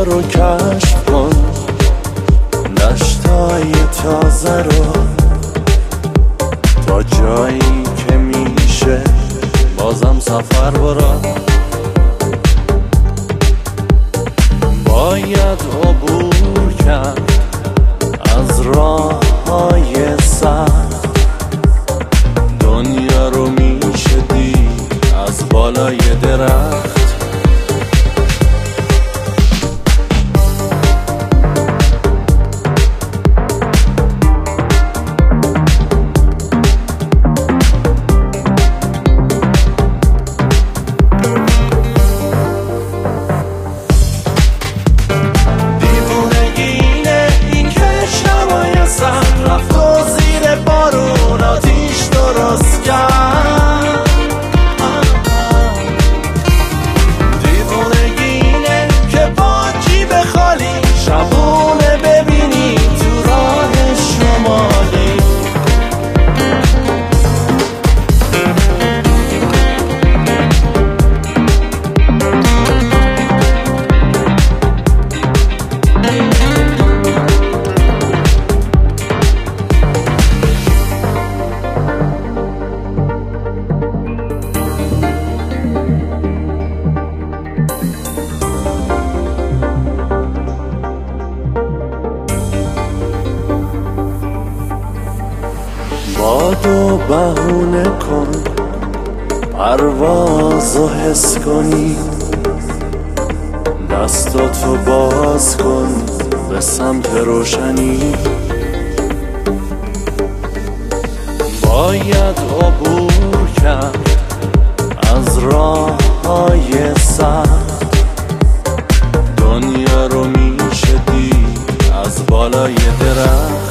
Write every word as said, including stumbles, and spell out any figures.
رو کشف کن، دشتای تازه رو، تا جایی که میشه بازم سفر برا. باید عبور کرد از راه های سخت، دنیا رو میشه دید از بالای درخت. بادو بهونه کن، پروازو حس کنی، دستاتو باز کن به سمت روشنی. باید عبور کرد از راه های سخت، دنیا رو میشه دید از بالای درخت.